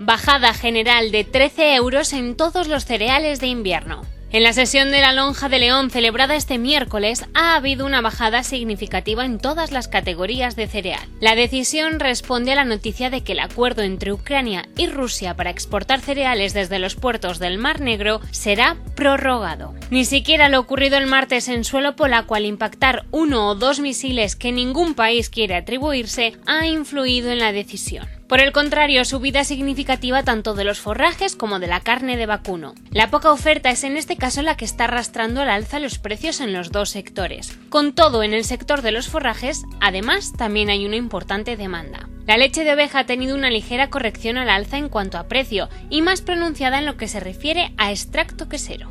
Bajada general de 13 euros en todos los cereales de invierno. En la sesión de la Lonja de León celebrada este miércoles ha habido una bajada significativa en todas las categorías de cereal. La decisión responde a la noticia de que el acuerdo entre Ucrania y Rusia para exportar cereales desde los puertos del Mar Negro será prorrogado. Ni siquiera lo ocurrido el martes en suelo polaco al impactar 1 o 2 misiles que ningún país quiere atribuirse ha influido en la decisión. Por el contrario, subida significativa tanto de los forrajes como de la carne de vacuno. La poca oferta es en este caso la que está arrastrando al alza los precios en los dos sectores. Con todo, en el sector de los forrajes, además, también hay una importante demanda. La leche de oveja ha tenido una ligera corrección al alza en cuanto a precio y más pronunciada en lo que se refiere a extracto quesero.